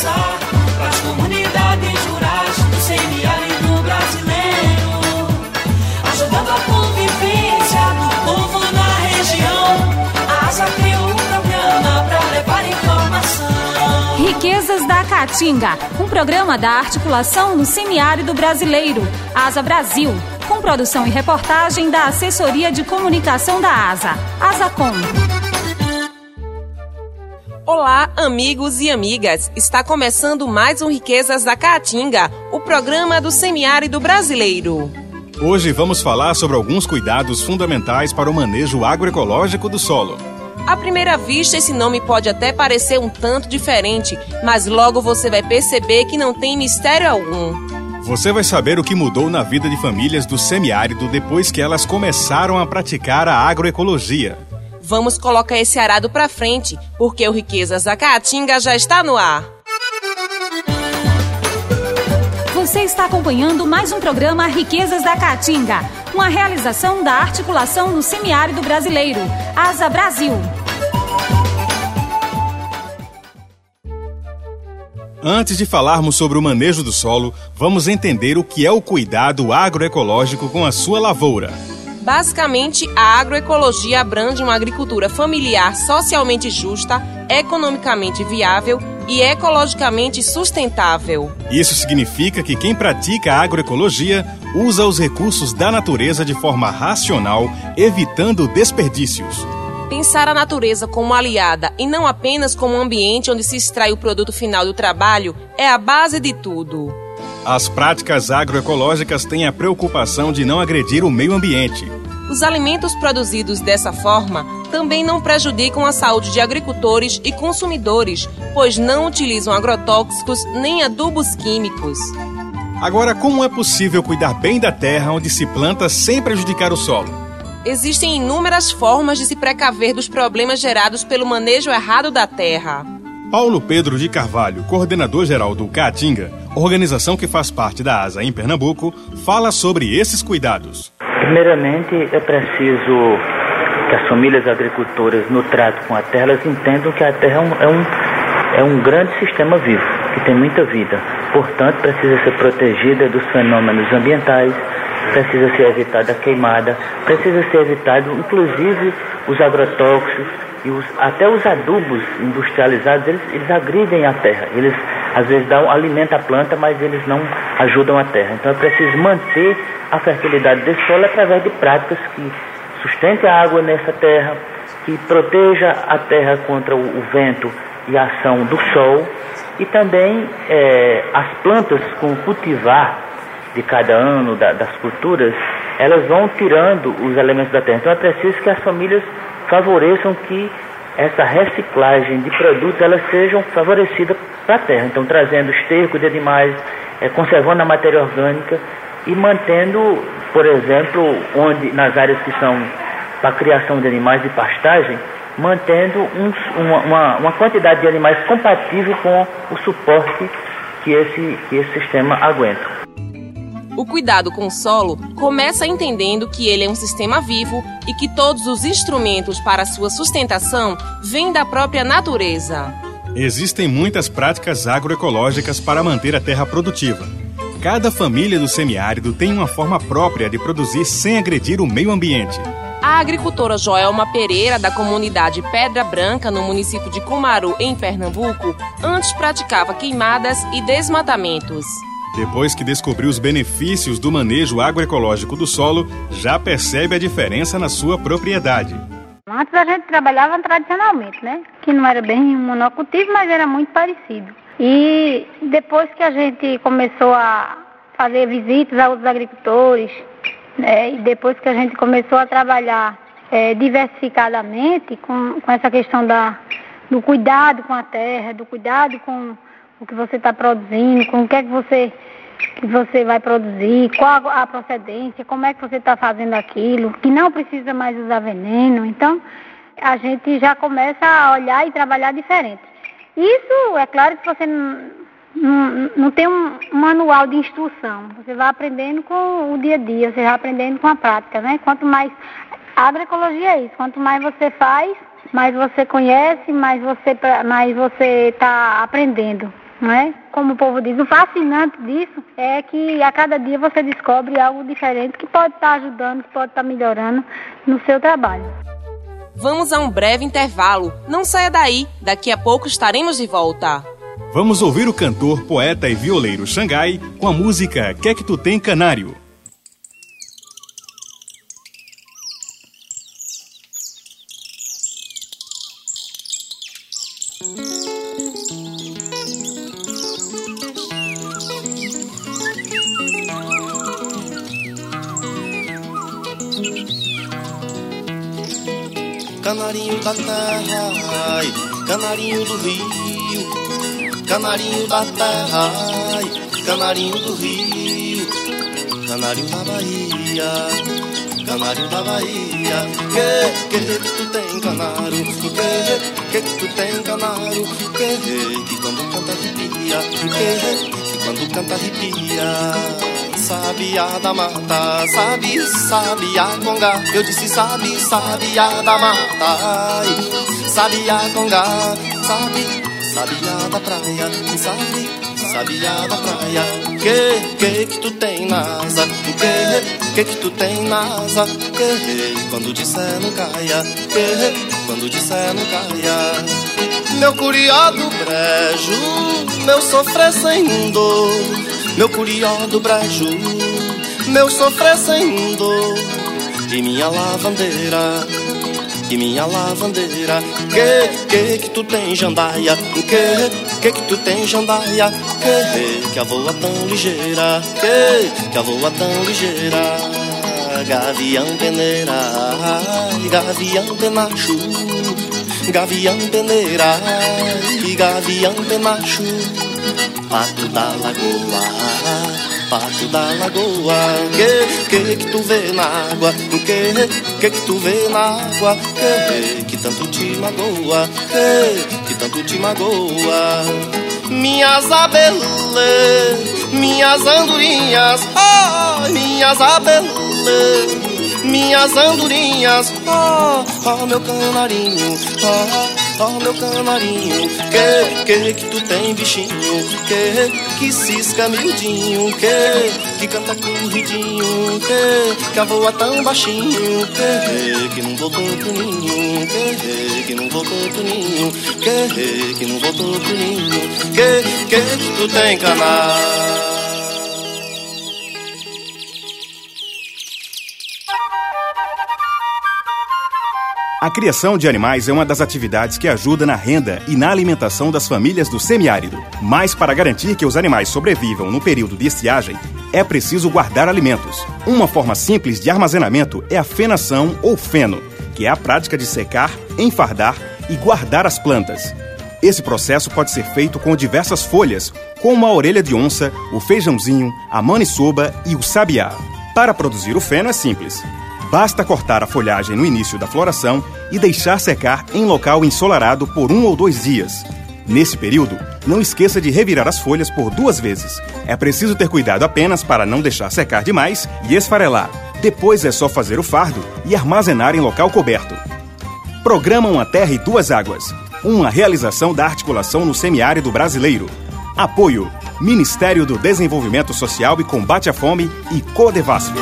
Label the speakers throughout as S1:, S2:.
S1: passar pras comunidades rurais do semiárido brasileiro, ajudando a convivência do povo na região. A ASA criou um programa para levar informação.
S2: Riquezas da Caatinga, um programa da articulação no semiárido brasileiro, ASA Brasil, com produção e reportagem da Assessoria de Comunicação da ASA, ASACOM.
S3: Olá, amigos e amigas! Está começando mais um Riquezas da Caatinga, o programa do semiárido brasileiro.
S4: Hoje vamos falar sobre alguns cuidados fundamentais para o manejo agroecológico do solo.
S3: À primeira vista, esse nome pode até parecer um tanto diferente, mas logo você vai perceber que não tem mistério algum.
S4: Você vai saber o que mudou na vida de famílias do semiárido depois que elas começaram a praticar a agroecologia.
S3: Vamos colocar esse arado pra frente, porque o Riquezas da Caatinga já está no ar.
S2: Você está acompanhando mais um programa Riquezas da Caatinga, uma realização da articulação no semiárido brasileiro, ASA Brasil.
S4: Antes de falarmos sobre o manejo do solo, vamos entender o que é o cuidado agroecológico com a sua lavoura.
S3: Basicamente, a agroecologia abrange uma agricultura familiar socialmente justa, economicamente viável e ecologicamente sustentável.
S4: Isso significa que quem pratica a agroecologia usa os recursos da natureza de forma racional, evitando desperdícios.
S3: Pensar a natureza como aliada e não apenas como um ambiente onde se extrai o produto final do trabalho é a base de tudo.
S4: As práticas agroecológicas têm a preocupação de não agredir o meio ambiente.
S3: Os alimentos produzidos dessa forma também não prejudicam a saúde de agricultores e consumidores, pois não utilizam agrotóxicos nem adubos químicos.
S4: Agora, como é possível cuidar bem da terra onde se planta sem prejudicar o solo?
S3: Existem inúmeras formas de se precaver dos problemas gerados pelo manejo errado da terra.
S4: Paulo Pedro de Carvalho, coordenador-geral do Caatinga, organização que faz parte da ASA em Pernambuco, fala sobre esses cuidados.
S5: Primeiramente, é preciso que as famílias agricultoras, no trato com a terra, elas entendam que a terra é um grande sistema vivo, que tem muita vida. Portanto, precisa ser protegida dos fenômenos ambientais, precisa ser evitada a queimada, precisa ser evitado, inclusive, os agrotóxicos e até os adubos industrializados, eles agridem a terra. Eles, às vezes, alimentam a planta, mas eles não ajudam a terra. Então, é preciso manter a fertilidade desse solo através de práticas que sustentem a água nessa terra, que proteja a terra contra o vento e a ação do sol, e também as plantas com o cultivar de cada ano das culturas, elas vão tirando os elementos da terra. Então é preciso que as famílias favoreçam que essa reciclagem de produtos elas sejam favorecidas para a terra. Então trazendo esterco de animais, conservando a matéria orgânica e mantendo, por exemplo, nas áreas que são para a criação de animais de pastagem, mantendo uma quantidade de animais compatível com o suporte que esse sistema aguenta.
S3: O cuidado com o solo começa entendendo que ele é um sistema vivo e que todos os instrumentos para sua sustentação vêm da própria natureza.
S4: Existem muitas práticas agroecológicas para manter a terra produtiva. Cada família do semiárido tem uma forma própria de produzir sem agredir o meio ambiente.
S3: A agricultora Joelma Pereira, da comunidade Pedra Branca, no município de Cumaru, em Pernambuco, antes praticava queimadas e desmatamentos.
S4: Depois que descobriu os benefícios do manejo agroecológico do solo, já percebe a diferença na sua propriedade.
S6: Antes a gente trabalhava tradicionalmente, né? Que não era bem um monocultivo, mas era muito parecido. E depois que a gente começou a fazer visitas a outros agricultores, né? E depois que a gente começou a trabalhar diversificadamente com essa questão do cuidado com a terra, do cuidado com o que você está produzindo, com o que é que você vai produzir, qual a procedência, como é que você está fazendo aquilo, que não precisa mais usar veneno. Então, a gente já começa a olhar e trabalhar diferente. Isso, é claro que você não tem um manual de instrução. Você vai aprendendo com o dia a dia, você vai aprendendo com a prática, né? Quanto mais... A agroecologia é isso. Quanto mais você faz, mais você conhece, mais você está aprendendo, não é? Como o povo diz, o fascinante disso é que a cada dia você descobre algo diferente que pode estar ajudando, que pode estar melhorando no seu trabalho.
S3: Vamos a um breve intervalo. Não saia daí, daqui a pouco estaremos de volta.
S4: Vamos ouvir o cantor, poeta e violeiro Xangai com a música Que Tu Tem Canário.
S7: Canarinho da terra, ai, canarinho do rio, canarinho da terra, ai, canarinho do rio, canário da Bahia, canário da Bahia. Que tu tem canário, que tu tem canário, que quando canta arrepia, que quando canta arrepia. Sabiá da mata, sabiá conga. Eu disse sabiá da mata, ai, sabiá conga, sabiá da praia, sabiá da praia. Que tu tem nasa, que tu tem nasa, que quando disser não caia, que quando disser não caia. Meu curió do brejo, meu sofrer sem dor. Meu curió do brejo, meu sofrer sem dor. E minha lavandeira, que tu tem jandaia, que tu tem jandaia, que a voa tão ligeira, que a voa tão ligeira. Gavião peneira, gavião penacho, gavião peneira e gavião penacho. Pato da lagoa, pato da lagoa. Que tu vê na água, que tu vê na água, que tanto te magoa, que tanto te magoa. Minhas abelê, minhas andorinhas, oh, minhas abelê, minhas andorinhas, oh, meu canarinho, oh, meu canarinho. Que tu tem bichinho, que cisca miudinho, que canta corridinho, que a voa tão baixinho, que não voltou pro ninho, que não voltou pro ninho, que não voltou pro ninho. Que tu tem canário.
S4: A criação de animais é uma das atividades que ajuda na renda e na alimentação das famílias do semiárido. Mas para garantir que os animais sobrevivam no período de estiagem, é preciso guardar alimentos. Uma forma simples de armazenamento é a fenação ou feno, que é a prática de secar, enfardar e guardar as plantas. Esse processo pode ser feito com diversas folhas, como a orelha de onça, o feijãozinho, a maniçoba e o sabiá. Para produzir o feno é simples. Basta cortar a folhagem no início da floração e deixar secar em local ensolarado por 1 ou 2 dias. Nesse período, não esqueça de revirar as folhas por 2 vezes. É preciso ter cuidado apenas para não deixar secar demais e esfarelar. Depois é só fazer o fardo e armazenar em local coberto. Programa Uma Terra e Duas Águas. Uma realização da articulação no semiárido brasileiro. Apoio: Ministério do Desenvolvimento Social e Combate à Fome e Codevasf.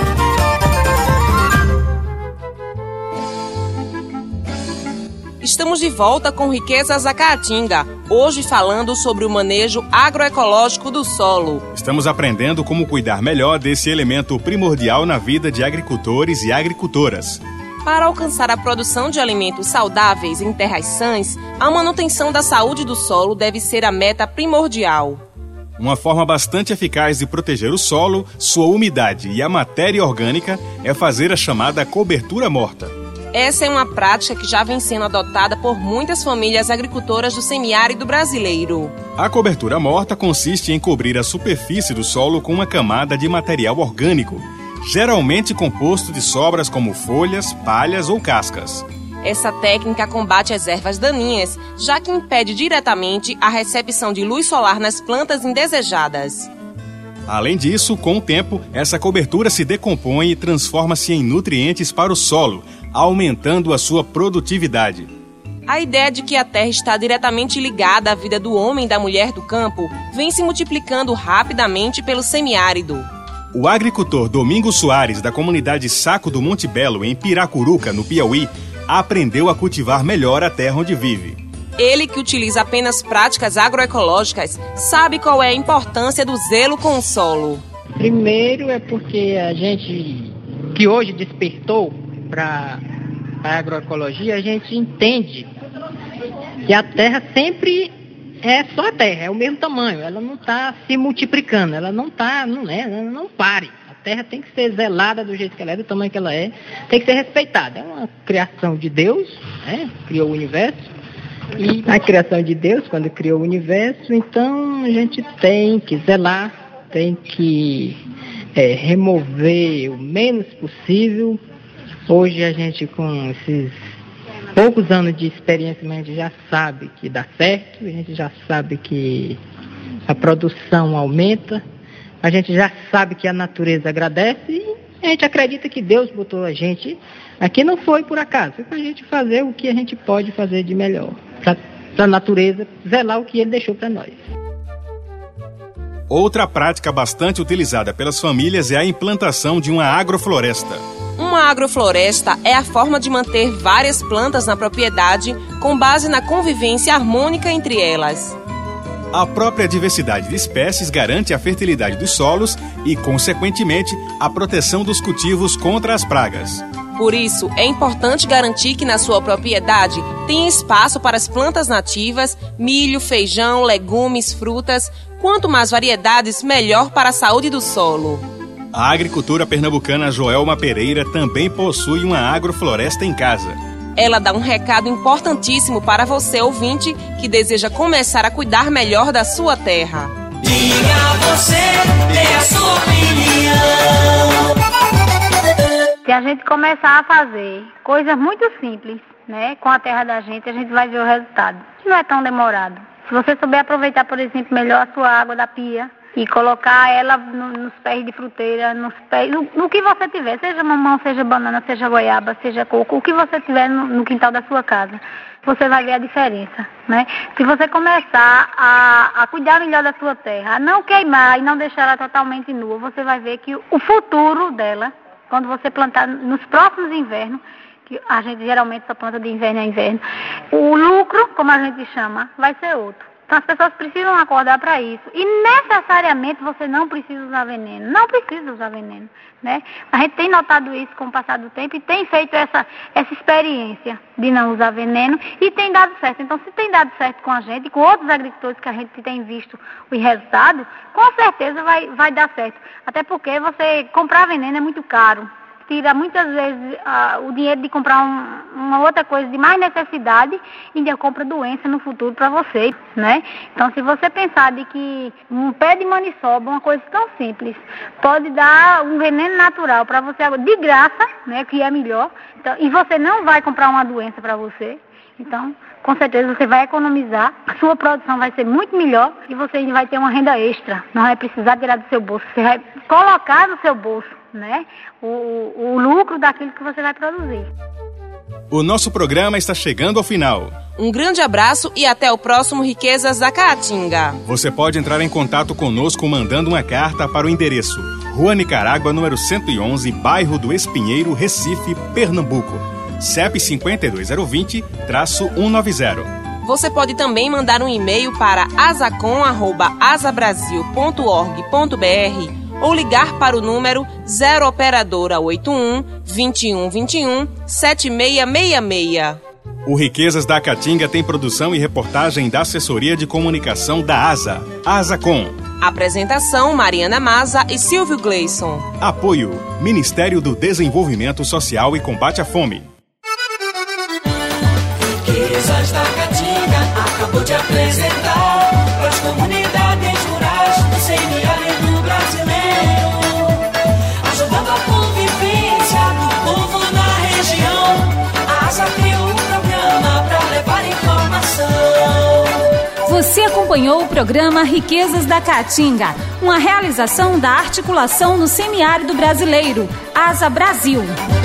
S3: Estamos de volta com Riquezas da Caatinga, hoje falando sobre o manejo agroecológico do solo.
S4: Estamos aprendendo como cuidar melhor desse elemento primordial na vida de agricultores e agricultoras.
S3: Para alcançar a produção de alimentos saudáveis em terras sãs, a manutenção da saúde do solo deve ser a meta primordial.
S4: Uma forma bastante eficaz de proteger o solo, sua umidade e a matéria orgânica é fazer a chamada cobertura morta.
S3: Essa é uma prática que já vem sendo adotada por muitas famílias agricultoras do semiárido brasileiro.
S4: A cobertura morta consiste em cobrir a superfície do solo com uma camada de material orgânico, geralmente composto de sobras como folhas, palhas ou cascas.
S3: Essa técnica combate as ervas daninhas, já que impede diretamente a recepção de luz solar nas plantas indesejadas.
S4: Além disso, com o tempo, essa cobertura se decompõe e transforma-se em nutrientes para o solo, aumentando a sua produtividade.
S3: A ideia de que a terra está diretamente ligada à vida do homem e da mulher do campo vem se multiplicando rapidamente pelo semiárido.
S4: O agricultor Domingos Soares, da comunidade Saco do Monte Belo, em Piracuruca, no Piauí, aprendeu a cultivar melhor a terra onde vive.
S3: Ele, que utiliza apenas práticas agroecológicas, sabe qual é a importância do zelo com o solo.
S8: Primeiro é porque a gente que hoje despertou para a agroecologia, a gente entende que a terra sempre é só a terra, é o mesmo tamanho, ela não está se multiplicando, ela não pare. A terra tem que ser zelada do jeito que ela é, do tamanho que ela é, tem que ser respeitada. É uma criação de Deus, né? Criou o universo. E a criação de Deus, quando criou o universo, então a gente tem que zelar, tem que remover o menos possível. Hoje a gente, com esses poucos anos de experiência, a gente já sabe que dá certo, a gente já sabe que a produção aumenta, a gente já sabe que a natureza agradece e a gente acredita que Deus botou a gente aqui, não foi por acaso, foi para a gente fazer o que a gente pode fazer de melhor, para a natureza zelar o que Ele deixou para nós.
S4: Outra prática bastante utilizada pelas famílias é a implantação de uma agrofloresta.
S3: Uma agrofloresta é a forma de manter várias plantas na propriedade com base na convivência harmônica entre elas.
S4: A própria diversidade de espécies garante a fertilidade dos solos e, consequentemente, a proteção dos cultivos contra as pragas.
S3: Por isso, é importante garantir que na sua propriedade tenha espaço para as plantas nativas, milho, feijão, legumes, frutas. Quanto mais variedades, melhor para a saúde do solo.
S4: A agricultora pernambucana Joelma Pereira também possui uma agrofloresta em casa.
S3: Ela dá um recado importantíssimo para você, ouvinte, que deseja começar a cuidar melhor da sua terra.
S1: Diga você, dê a sua opinião.
S6: Se a gente começar a fazer coisas muito simples, né, com a terra da gente, a gente vai ver o resultado. Não é tão demorado. Se você souber aproveitar, por exemplo, melhor a sua água da pia e colocar ela nos pés de fruteira, no que você tiver, seja mamão, seja banana, seja goiaba, seja coco, o que você tiver no quintal da sua casa, você vai ver a diferença, né? Se você começar a cuidar melhor da sua terra, a não queimar e não deixar ela totalmente nua, você vai ver que o futuro dela, quando você plantar nos próximos invernos, que a gente geralmente só planta de inverno a inverno, o lucro, como a gente chama, vai ser outro. Então as pessoas precisam acordar para isso. E necessariamente você não precisa usar veneno. Não precisa usar veneno, né? A gente tem notado isso com o passar do tempo e tem feito essa experiência de não usar veneno e tem dado certo. Então, se tem dado certo com a gente e com outros agricultores que a gente tem visto o resultado, com certeza vai dar certo. Até porque você comprar veneno é muito caro. Tira muitas vezes o dinheiro de comprar uma outra coisa de mais necessidade e ainda compra doença no futuro para você, né? Então, se você pensar de que um pé de maniçoba, uma coisa tão simples, pode dar um veneno natural para você de graça, né? Que é melhor, então, e você não vai comprar uma doença para você, então, com certeza você vai economizar, a sua produção vai ser muito melhor e você ainda vai ter uma renda extra, não vai precisar tirar do seu bolso, você vai colocar no seu bolso, né, o lucro daquilo que você vai produzir.
S4: O nosso programa está chegando ao final.
S3: Um grande abraço e até o próximo Riquezas da Caatinga.
S4: Você pode entrar em contato conosco mandando uma carta para o endereço Rua Nicarágua, número 111, bairro do Espinheiro, Recife, Pernambuco. CEP 52020-190.
S3: Você pode também mandar um e-mail para asacom@asabrasil.org.br ou ligar para o número 0 operadora 81 21 21 7666.
S4: O Riquezas da Caatinga tem produção e reportagem da Assessoria de Comunicação da ASA, Asacom.
S3: Apresentação: Mariana Maza e Silvio Gleison.
S4: Apoio: Ministério do Desenvolvimento Social e Combate à Fome.
S1: Riquezas da Caatinga acabou de apresentar para as comunidades rurais do semiárido brasileiro, ajudando a convivência do povo na região. A ASA criou um programa para levar informação.
S2: Você acompanhou o programa Riquezas da Caatinga, uma realização da Articulação no Semiárido Brasileiro, ASA Brasil.